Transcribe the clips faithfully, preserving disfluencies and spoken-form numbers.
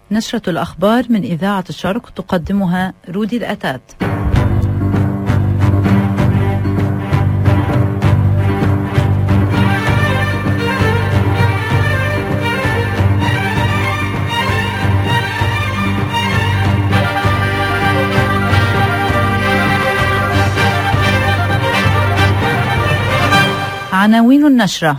نشرة الأخبار من إذاعة الشرق تقدمها رودي الأتات. عناوين النشرة: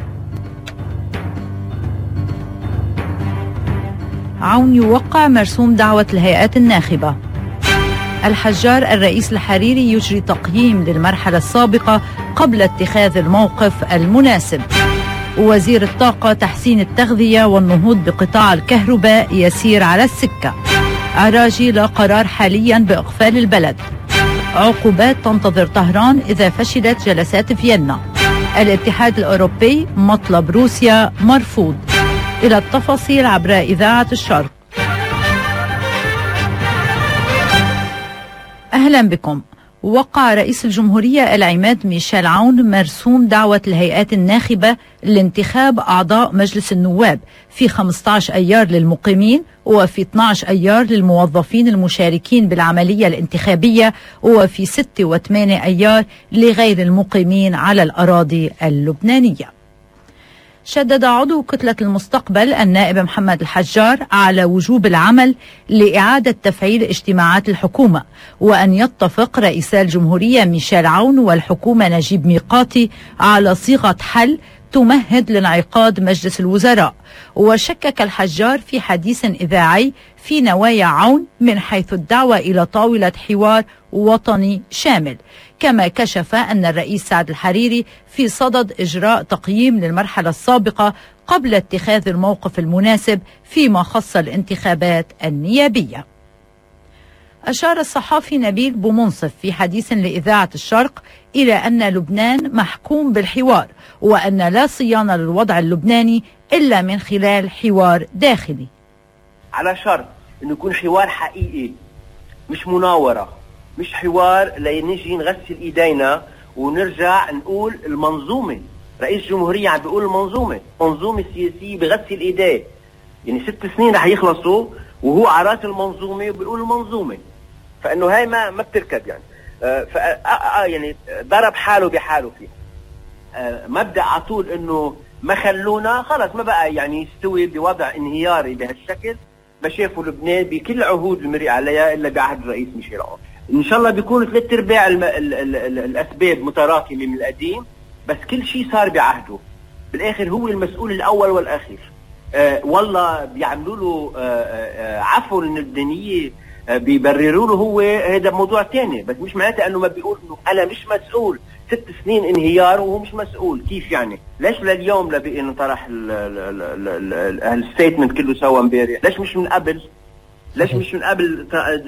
عون يوقع مرسوم دعوة الهيئات الناخبة. الحجار الرئيس الحريري يجري تقييم للمرحلة السابقة قبل اتخاذ الموقف المناسب. وزير الطاقة تحسين التغذية والنهوض بقطاع الكهرباء يسير على السكة. عراجي لا قرار حاليا بإقفال البلد. عقوبات تنتظر طهران إذا فشلت جلسات فيينا. الاتحاد الأوروبي مطلب روسيا مرفوض. إلى التفاصيل عبر إذاعة الشرق. أهلا بكم. وقع رئيس الجمهورية العماد ميشيل عون مرسوم دعوة الهيئات الناخبة لانتخاب أعضاء مجلس النواب في خمسة عشر أيار للمقيمين وفي اثني عشر أيار للموظفين المشاركين بالعملية الانتخابية وفي ستة وثمانية أيار لغير المقيمين على الأراضي اللبنانية. شدد عضو كتلة المستقبل النائب محمد الحجار على وجوب العمل لإعادة تفعيل اجتماعات الحكومة، وأن يتفق رئيسا الجمهورية ميشيل عون والحكومة نجيب ميقاتي على صيغة حل تمهد لانعقاد مجلس الوزراء. وشكك الحجار في حديث إذاعي في نوايا عون من حيث الدعوة إلى طاولة حوار وطني شامل، كما كشف أن الرئيس سعد الحريري في صدد إجراء تقييم للمرحلة السابقة قبل اتخاذ الموقف المناسب فيما خص الانتخابات النيابية. أشار الصحافي نبيل بومنصف في حديث لإذاعة الشرق إلى أن لبنان محكوم بالحوار، وأن لا صيانة للوضع اللبناني إلا من خلال حوار داخلي، على شرط أنه يكون حوار حقيقي، مش مناورة، مش حوار لنجي نغسل إيدينا ونرجع نقول المنظومة. رئيس الجمهورية عم بيقول المنظومة، منظومة سياسية بغسل إيديه، يعني ست سنين رح يخلصوا وهو على راس المنظومة وبيقول المنظومة، فإنه هاي ما ما بتركب يعني. آه ف آه يعني ضرب حاله بحاله فيه. آه مبدأ على طول إنه ما خلونا خلص ما بقى يعني يستوي بوضع انهياري بهالشكل ما شافوا لبنان بكل العهود المرئي عليها إلا بعهد الرئيس ميشيل عون. إن شاء الله بيكونوا ثلاث أرباع الم... ال... ال... ال... الأسباب متراكمة من القديم، بس كل شيء صار بعهده. بالآخر هو المسؤول الأول والأخير. آه والله بيعملوا له آه آه عفو اللبنانية، آه بيبرروا له هو، هذا موضوع ثاني، بس مش معناته أنه ما بيقول إنه أنا مش مسؤول. ست سنين انهيار وهو مش مسؤول، كيف يعني؟ ليش لليوم لبقي انطرح الستيتمنت كله سوا امبارح؟ ليش مش من قبل؟ ليش مش من قبل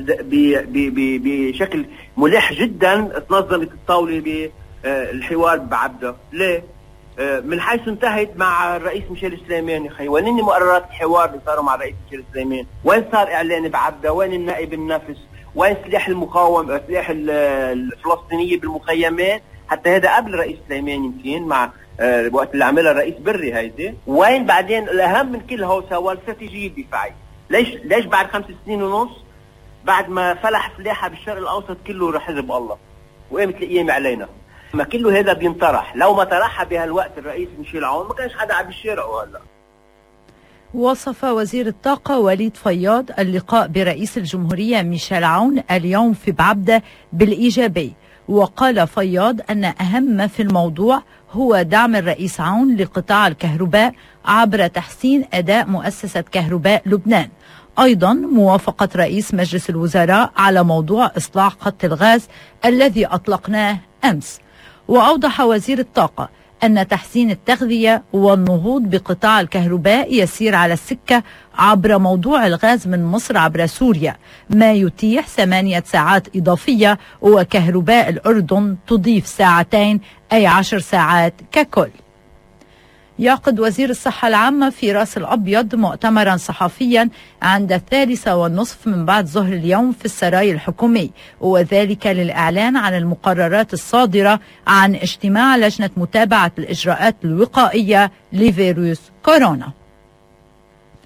بشكل ملح جدا تنظمت الطاولة بالحوار بعبدة؟ ليه؟ من حيث انتهت مع الرئيس ميشيل سليمان. يا خي وين مقررات الحوار اللي صاروا مع الرئيس ميشيل سليمان؟ وين صار اعلان بعبدة؟ وين النائب النفس؟ وين سلاح المقاومة، سلاح الفلسطينية بالمخيمات؟ حتى هذا قبل الرئيس سليمان يمكن، مع آه وقت اللي عملها الرئيس بري هيدي. وين بعدين الأهم من كل هو سوى الاستراتيجية الدفاعية؟ ليش ليش بعد خمس سنين ونص بعد ما فلح فلاحة بالشرق الأوسط كله رح حزب الله وقامت القيامة علينا؟ ما كله هذا بينطرح. لو ما طرحها بهالوقت الرئيس ميشيل عون ما كانش حدا عم بالشارع. وهلا وصف وزير الطاقة وليد فياض اللقاء برئيس الجمهورية ميشيل عون اليوم في بعبدة بالإيجابي، وقال فياض أن أهم ما في الموضوع هو دعم الرئيس عون لقطاع الكهرباء عبر تحسين أداء مؤسسة كهرباء لبنان. أيضا موافقة رئيس مجلس الوزراء على موضوع إصلاح خط الغاز الذي أطلقناه أمس. وأوضح وزير الطاقة أن تحسين التغذية والنهوض بقطاع الكهرباء يسير على السكة عبر موضوع الغاز من مصر عبر سوريا، ما يتيح ثمانية ساعات إضافية، وكهرباء الأردن تضيف ساعتين، أي عشر ساعات ككل. يعقد وزير الصحة العامة في راس الأبيض مؤتمرا صحفيا عند الثالثة والنصف من بعد ظهر اليوم في السراي الحكومي، وذلك للإعلان عن المقررات الصادرة عن اجتماع لجنة متابعة الإجراءات الوقائية لفيروس كورونا.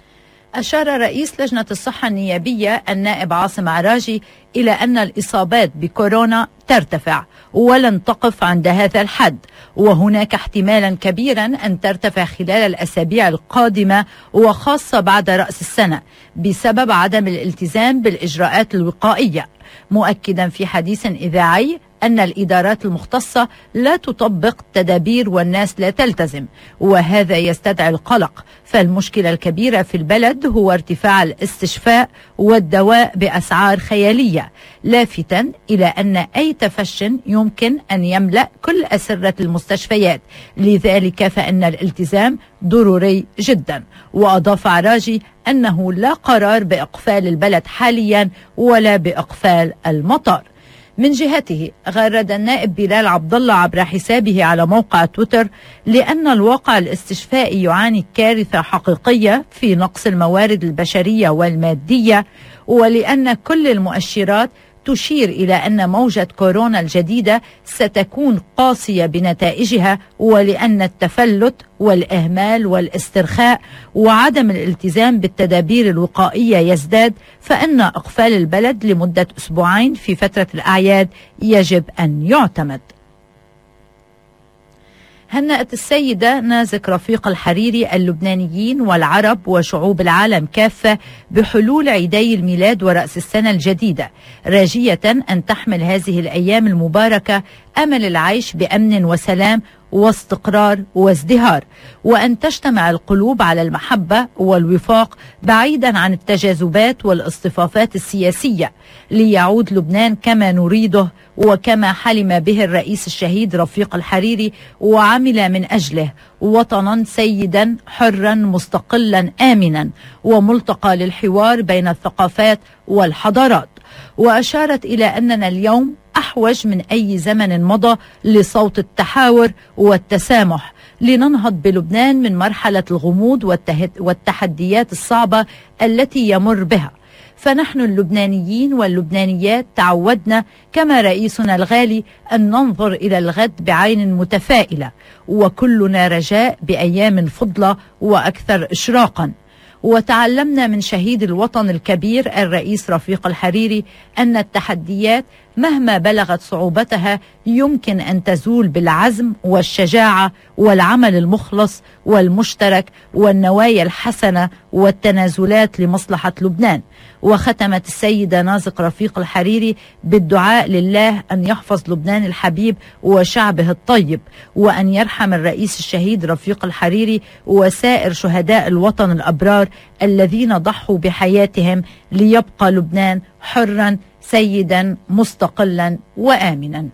أشار رئيس لجنة الصحة النيابية النائب عاصم عراجي إلى أن الإصابات بكورونا ترتفع ولن تقف عند هذا الحد، وهناك احتمالا كبيرا أن ترتفع خلال الأسابيع القادمة وخاصة بعد رأس السنة بسبب عدم الالتزام بالإجراءات الوقائية، مؤكدا في حديث إذاعي أن الإدارات المختصة لا تطبق تدابير والناس لا تلتزم، وهذا يستدعي القلق، فالمشكلة الكبيرة في البلد هو ارتفاع الاستشفاء والدواء بأسعار خيالية، لافتا إلى أن أي تفش يمكن أن يملأ كل أسرة المستشفيات، لذلك فإن الالتزام ضروري جدا. وأضاف عراجي أنه لا قرار بإقفال البلد حاليا ولا بإقفال المطار. من جهته غرد النائب بلال عبد الله عبر حسابه على موقع تويتر لأن الواقع الاستشفائي يعاني كارثة حقيقية في نقص الموارد البشرية والمادية، ولأن كل المؤشرات تشير إلى أن موجة كورونا الجديدة ستكون قاسية بنتائجها، ولأن التفلت والإهمال والاسترخاء وعدم الالتزام بالتدابير الوقائية يزداد، فإن إقفال البلد لمدة أسبوعين في فترة الأعياد يجب أن يعتمد. هنأت السيدة نازك رفيق الحريري اللبنانيين والعرب وشعوب العالم كافة بحلول عيدي الميلاد ورأس السنة الجديدة، راجية أن تحمل هذه الأيام المباركة أمل العيش بأمن وسلام واستقرار وازدهار، وأن تجتمع القلوب على المحبة والوفاق بعيدا عن التجاذبات والاصطفافات السياسية، ليعود لبنان كما نريده وكما حلم به الرئيس الشهيد رفيق الحريري وعمل من أجله، وطنا سيدا حرا مستقلا آمنا وملتقى للحوار بين الثقافات والحضارات. وأشارت إلى أننا اليوم أحوج من أي زمن مضى لصوت التحاور والتسامح، لننهض بلبنان من مرحلة الغموض والتحديات الصعبة التي يمر بها. فنحن اللبنانيين واللبنانيات تعودنا كما رئيسنا الغالي أن ننظر إلى الغد بعين متفائلة، وكلنا رجاء بأيام فضلة وأكثر إشراقا. وتعلمنا من شهيد الوطن الكبير الرئيس رفيق الحريري أن التحديات مهما بلغت صعوبتها يمكن أن تزول بالعزم والشجاعة والعمل المخلص والمشترك والنوايا الحسنة والتنازلات لمصلحة لبنان. وختمت السيدة نازك رفيق الحريري بالدعاء لله أن يحفظ لبنان الحبيب وشعبه الطيب، وأن يرحم الرئيس الشهيد رفيق الحريري وسائر شهداء الوطن الأبرار الذين ضحوا بحياتهم ليبقى لبنان حرا سيدا مستقلا وآمنا.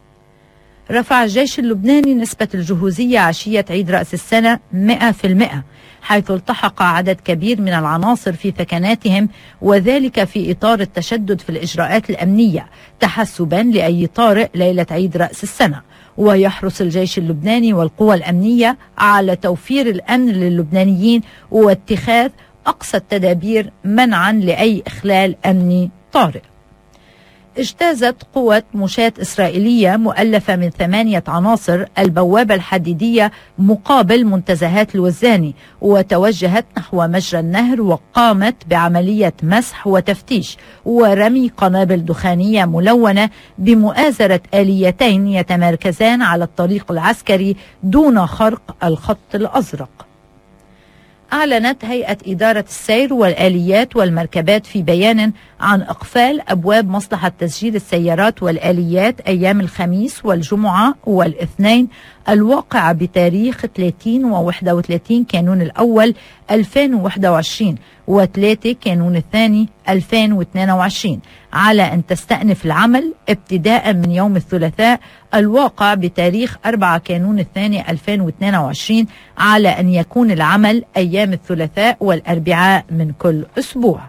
رفع الجيش اللبناني نسبة الجهوزية عشية عيد رأس السنة مئة بالمئة، حيث التحق عدد كبير من العناصر في ثكناتهم، وذلك في إطار التشدد في الإجراءات الأمنية تحسبا لأي طارئ ليلة عيد رأس السنة. ويحرص الجيش اللبناني والقوى الأمنية على توفير الأمن للبنانيين واتخاذ أقصى التدابير منعا لأي إخلال أمني طارئ. اجتازت قوة مشاة إسرائيلية مؤلفة من ثمانية عناصر البوابة الحديدية مقابل منتزهات الوزاني، وتوجهت نحو مجرى النهر، وقامت بعملية مسح وتفتيش ورمي قنابل دخانية ملونة بمؤازرة آليتين يتمركزان على الطريق العسكري دون خرق الخط الأزرق. أعلنت هيئة إدارة السير والآليات والمركبات في بيان عن إقفال أبواب مصلحة تسجيل السيارات والآليات أيام الخميس والجمعة والاثنين الواقع بتاريخ ثلاثين وواحد وثلاثين كانون الأول ألفين وواحد وعشرين وثلاثة كانون الثاني ألفين واثنين وعشرين، على أن تستأنف العمل ابتداء من يوم الثلاثاء الواقع بتاريخ أربعة كانون الثاني ألفين واثنين وعشرين، على أن يكون العمل أيام الثلاثاء والأربعاء من كل أسبوع.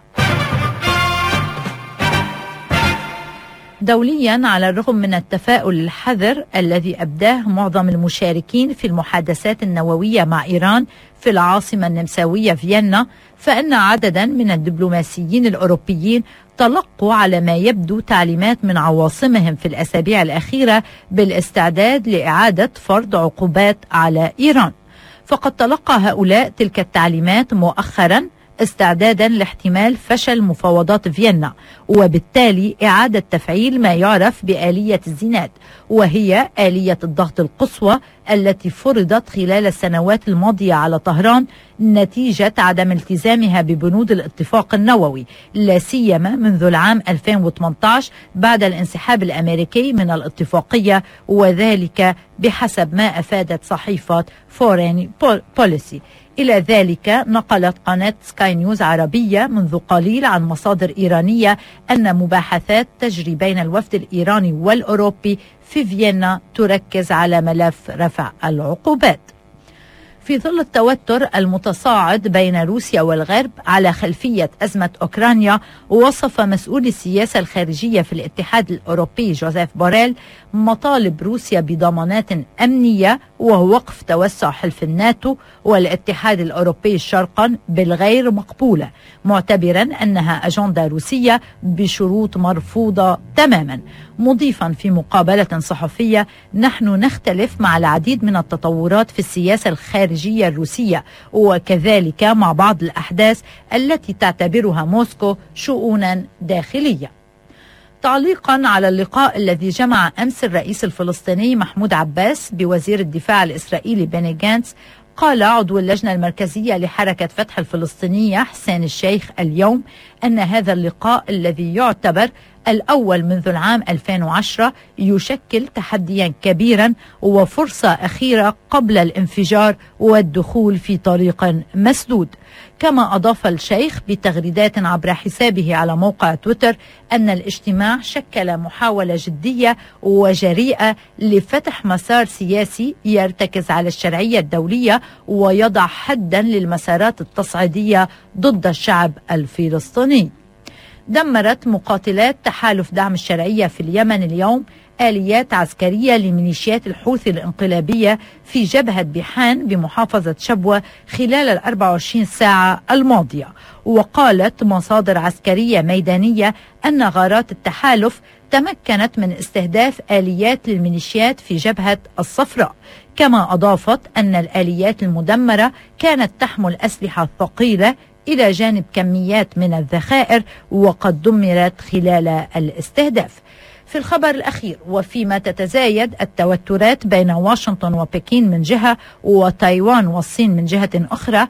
دوليا، على الرغم من التفاؤل الحذر الذي أبداه معظم المشاركين في المحادثات النووية مع إيران في العاصمة النمساوية فيينا، فإن عددا من الدبلوماسيين الأوروبيين تلقوا على ما يبدو تعليمات من عواصمهم في الأسابيع الأخيرة بالاستعداد لإعادة فرض عقوبات على إيران. فقد تلقى هؤلاء تلك التعليمات مؤخرا استعدادا لاحتمال فشل مفاوضات فيينا، وبالتالي إعادة تفعيل ما يعرف بآلية الزينات، وهي آلية الضغط القصوى التي فرضت خلال السنوات الماضية على طهران نتيجة عدم التزامها ببنود الاتفاق النووي، لا سيما منذ العام ألفين وثمانية عشر بعد الانسحاب الأمريكي من الاتفاقية، وذلك بحسب ما أفادت صحيفة فورين بوليسي. إلى ذلك نقلت قناة سكاي نيوز عربية منذ قليل عن مصادر إيرانية أن مباحثات تجري بين الوفد الإيراني والأوروبي في فيينا تركز على ملف رفع العقوبات. في ظل التوتر المتصاعد بين روسيا والغرب على خلفية أزمة أوكرانيا، وصف مسؤول السياسة الخارجية في الاتحاد الأوروبي جوزيف بوريل مطالب روسيا بضمانات أمنية ووقف توسع حلف الناتو والاتحاد الأوروبي شرقا بالغير مقبولة، معتبرا أنها أجندة روسية بشروط مرفوضة تماما، مضيفا في مقابلة صحفية: نحن نختلف مع العديد من التطورات في السياسة الخارجية الروسية، وكذلك مع بعض الأحداث التي تعتبرها موسكو شؤونا داخلية. تعليقا على اللقاء الذي جمع أمس الرئيس الفلسطيني محمود عباس بوزير الدفاع الإسرائيلي بني جانتس، قال عضو اللجنة المركزية لحركة فتح الفلسطينية حسين الشيخ اليوم أن هذا اللقاء الذي يعتبر الأول منذ العام ألفين وعشرة يشكل تحديا كبيرا وفرصة أخيرة قبل الانفجار والدخول في طريق مسدود. كما أضاف الشيخ بتغريدات عبر حسابه على موقع تويتر أن الاجتماع شكل محاولة جدية وجريئة لفتح مسار سياسي يرتكز على الشرعية الدولية ويضع حدا للمسارات التصعيدية ضد الشعب الفلسطيني. دمرت مقاتلات تحالف دعم الشرعية في اليمن اليوم آليات عسكرية لميليشيات الحوثي الانقلابية في جبهة بيحان بمحافظة شبوة خلال الأربع وعشرين ساعة الماضية. وقالت مصادر عسكرية ميدانية أن غارات التحالف تمكنت من استهداف آليات للميليشيات في جبهة الصفراء. كما أضافت أن الآليات المدمرة كانت تحمل أسلحة ثقيلة إلى جانب كميات من الذخائر وقد دمرت خلال الاستهداف. في الخبر الأخير، وفيما تتزايد التوترات بين واشنطن وبكين من جهة وتايوان والصين من جهة أخرى،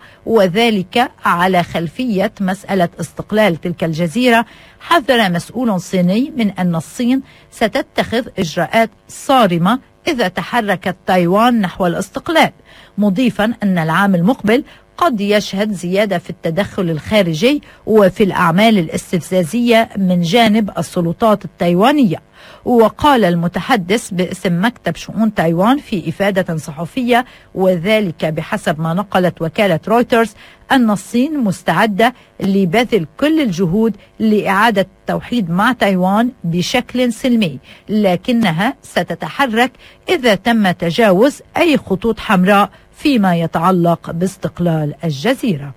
وذلك على خلفية مسألة استقلال تلك الجزيرة، حذر مسؤول صيني من أن الصين ستتخذ إجراءات صارمة إذا تحركت تايوان نحو الاستقلال، مضيفا أن العام المقبل قد يشهد زيادة في التدخل الخارجي وفي الأعمال الاستفزازية من جانب السلطات التايوانية. وقال المتحدث باسم مكتب شؤون تايوان في إفادة صحفية، وذلك بحسب ما نقلت وكالة رويترز، أن الصين مستعدة لبذل كل الجهود لإعادة التوحيد مع تايوان بشكل سلمي، لكنها ستتحرك إذا تم تجاوز أي خطوط حمراء فيما يتعلق باستقلال الجزيرة.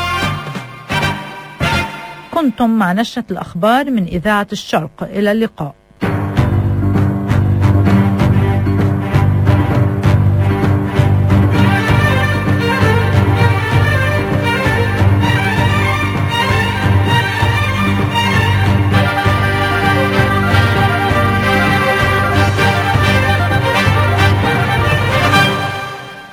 كنتم مع نشرة الأخبار من إذاعة الشرق، إلى اللقاء.